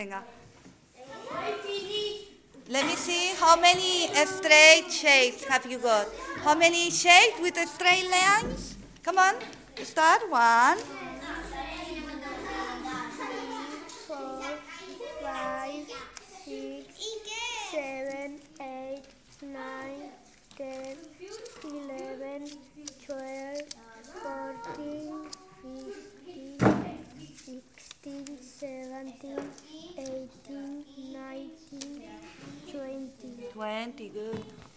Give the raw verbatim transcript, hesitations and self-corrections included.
Venga. Let me see, how many uh, straight shapes have you got? How many shapes with the straight lines? Come on, start. One, Four, five, six, seven, eight, nine, ten, eleven, twelve, fourteen, fifteen, sixteen, seventeen, eighteen, nineteen, twenty. twenty, good.